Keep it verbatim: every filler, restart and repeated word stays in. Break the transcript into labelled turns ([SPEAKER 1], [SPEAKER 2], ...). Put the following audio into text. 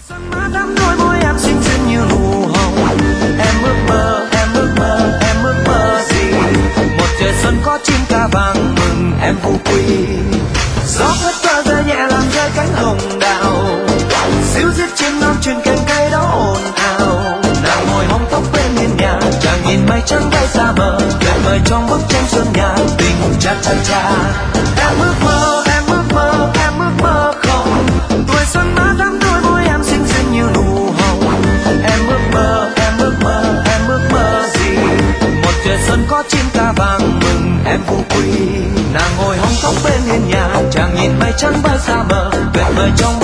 [SPEAKER 1] Xuân má đắm đôi môi em xinh xinh như nụ hồng. Em ước mơ, em ước mơ, em ước mơ gì? Một trời xuân có chim ca vàng mừng em phú quý. Gió phất qua rơi nhẹ làm rơi cánh hồng đào. Xíu giết chim non truyền cành cây đó ồn ào. Nàng ngồi hóng tóc bên hiên nhà, chàng nhìn mây trắng bay xa mờ, tuyệt vời trong bức tranh xuân nhà tình cha cha cha. Em ước mơ, em ước mơ, em ước mơ không. Tuổi xuân má đắm đôi môi em xinh xinh như nụ hồng. Em ước mơ, em ước mơ, em ước mơ gì? Một trời xuân có chim ca vàng mừng em phú quý. Nàng ngồi hóng tóc bên hiên nhà, chàng nhìn mây trắng bay xa mờ, tuyệt vời trong